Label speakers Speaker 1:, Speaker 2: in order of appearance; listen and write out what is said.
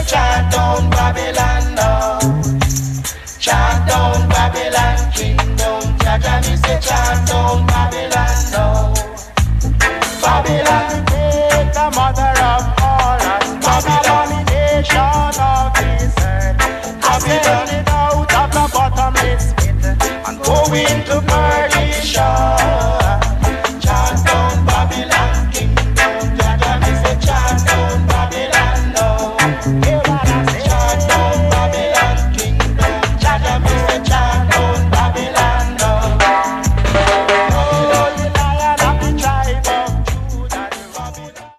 Speaker 1: say chant down Babylon now. Chant down Babylon kingdom. Jaja me say chant down Babylon now. Babylon take the mother of all and Babylon nation of this earth. Babylon it out of the bottomless pit and going